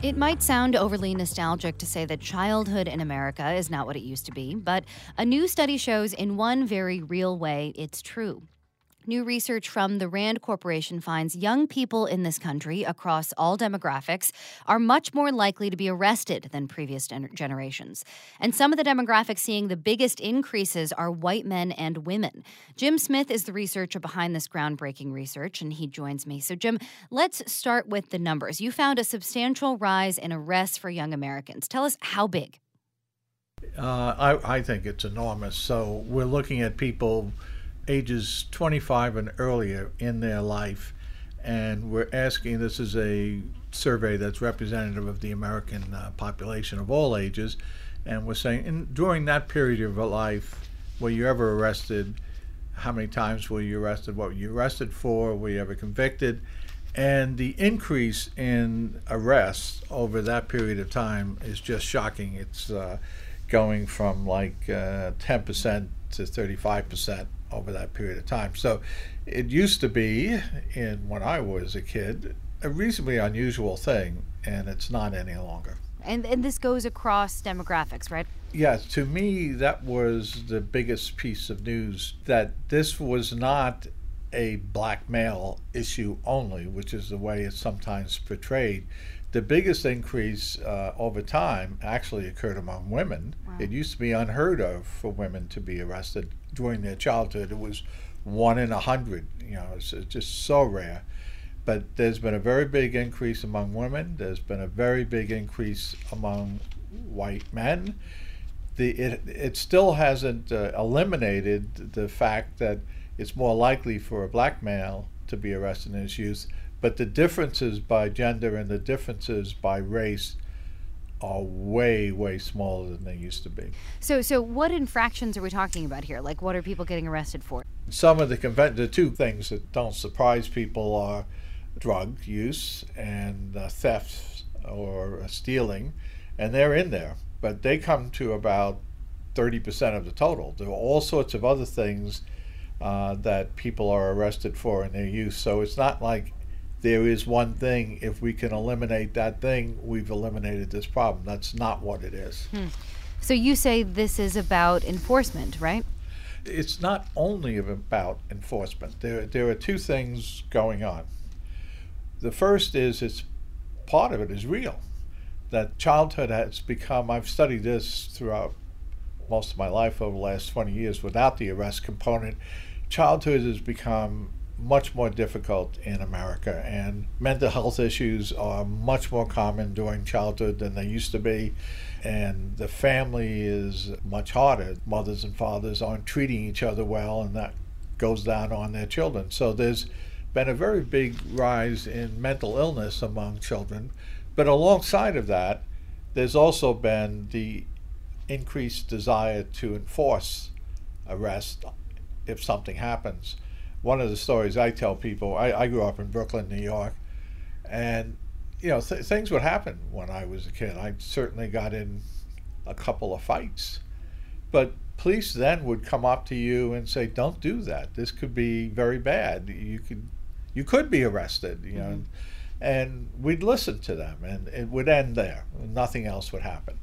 It might sound overly nostalgic to say that childhood in America is not what it used to be, but a new study shows in one very real way it's true. New research from the RAND Corporation finds young people in this country across all demographics are much more likely to be arrested than previous generations. And some of the demographics seeing the biggest increases are white men and women. Jim Smith is the researcher behind this groundbreaking research, and he joins me. So, Jim, let's start with the numbers. You found a substantial rise in arrests for young Americans. Tell us how big. I think it's enormous. So we're looking at people ages 25 and earlier in their life, and we're asking, this is a survey that's representative of the American population of all ages, and we're saying during that period of your life, were you ever arrested? How many times were you arrested? What were you arrested for? Were you ever convicted? And the increase in arrests over that period of time is just shocking. It's going from like 10% to 35% over that period of time. So it used to be, when I was a kid, a reasonably unusual thing, and it's not any longer. And this goes across demographics, right? Yeah, to me, that was the biggest piece of news, that this was not a black male issue only, which is the way it's sometimes portrayed. The biggest increase over time actually occurred among women. Wow. It used to be unheard of for women to be arrested during their childhood. It was 1 in 100. It's just so rare. But there's been a very big increase among women. There's been a very big increase among white men. It still hasn't eliminated the fact that it's more likely for a black male to be arrested in his youth, but the differences by gender and the differences by race are way, way smaller than they used to be. So what infractions are we talking about here? Like, what are people getting arrested for? Some of the two things that don't surprise people are drug use and theft or stealing, and they're in there, but they come to about 30% of the total. There are all sorts of other things that people are arrested for in their youth. So it's not like there is one thing. If we can eliminate that thing, we've eliminated this problem. That's not what it is. So you say this is about enforcement, right? It's not only about enforcement. There are two things going on. The first is part of it is real. That childhood has become, I've studied this throughout most of my life over the last 20 years without the arrest component. Childhood has become much more difficult in America, and mental health issues are much more common during childhood than they used to be, and the family is much harder. Mothers and fathers aren't treating each other well, and that goes down on their children. So there's been a very big rise in mental illness among children, but alongside of that, there's also been the increased desire to enforce arrest if something happens. One of the stories I tell people, I grew up in Brooklyn, New York, and things would happen when I was a kid. I certainly got in a couple of fights, but police then would come up to you and say, "Don't do that. This could be very bad. You could be arrested." And we'd listen to them, and it would end there. Nothing else would happen.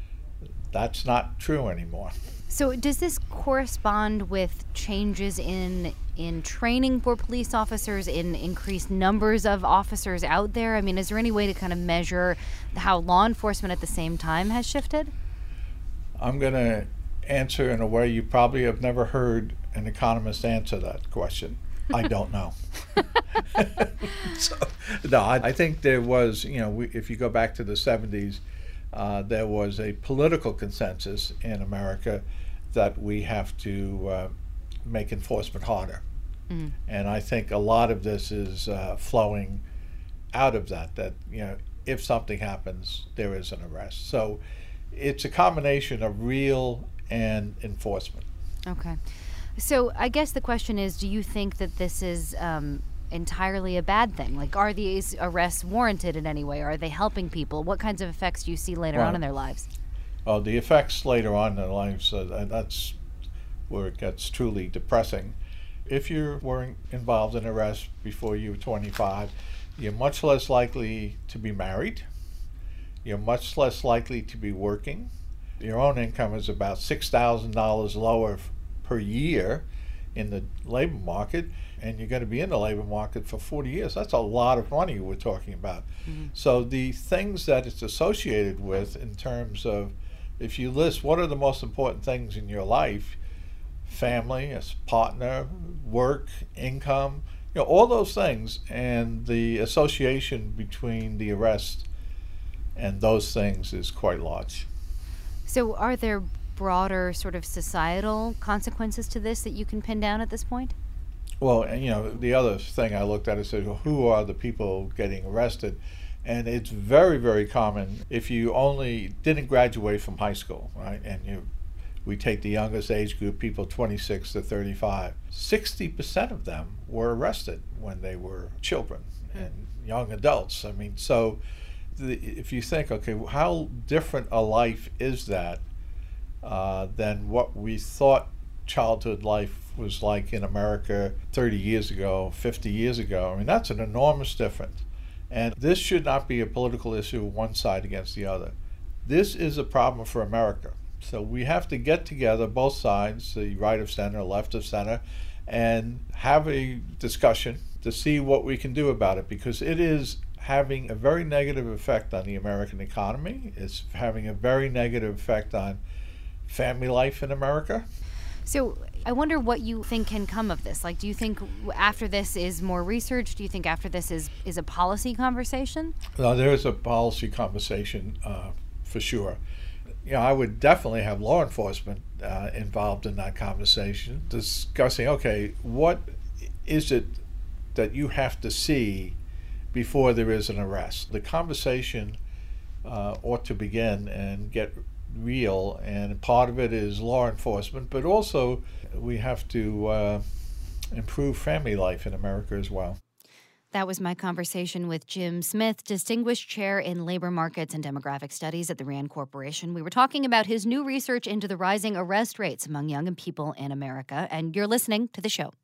That's not true anymore. So does this correspond with changes in training for police officers, in increased numbers of officers out there? I mean, is there any way to kind of measure how law enforcement at the same time has shifted? I'm going to answer in a way you probably have never heard an economist answer that question. I don't know. I think there was, if you go back to the 70s, there was a political consensus in America that we have to make enforcement harder. And I think a lot of this is flowing out of that if something happens, there is an arrest. So it's a combination of real and enforcement. Okay. So I guess the question is, do you think that this is entirely a bad thing? Like, are these arrests warranted in any way? Are they helping people? What kinds of effects do you see later on in their lives? The effects later on in their lives, that's where it gets truly depressing. If you were involved in arrest before you were 25, you're much less likely to be married. You're much less likely to be working. Your own income is about $6,000 lower per year in the labor market, and you're going to be in the labor market for 40 years. That's a lot of money we're talking about. Mm-hmm. So the things that it's associated with in terms of, if you list what are the most important things in your life, family, a partner, work, income, all those things, and the association between the arrest and those things is quite large. So are there broader sort of societal consequences to this that you can pin down at this point? Well, the other thing I looked at is said, who are the people getting arrested? And it's very, very common if you only didn't graduate from high school, right? And we take the youngest age group, people 26 to 35. 60% of them were arrested when they were children and young adults. I mean, so if you think, okay, how different a life is that than what we thought childhood life was like in America 30 years ago, 50 years ago. I mean, that's an enormous difference. And this should not be a political issue, one side against the other. This is a problem for America. So we have to get together, both sides, the right of center, left of center, and have a discussion to see what we can do about it, because it is having a very negative effect on the American economy. It's having a very negative effect on family life in America. So I wonder what you think can come of this. Like, do you think after this is more research? Do you think after this is a policy conversation? No, there is a policy conversation for sure. I would definitely have law enforcement involved in that conversation, discussing, okay, what is it that you have to see before there is an arrest? The conversation ought to begin and get real, and part of it is law enforcement, but also we have to improve family life in America as well. That was my conversation with Jim Smith, Distinguished Chair in Labor Markets and Demographic Studies at the RAND Corporation. We were talking about his new research into the rising arrest rates among young people in America, and you're listening to the show.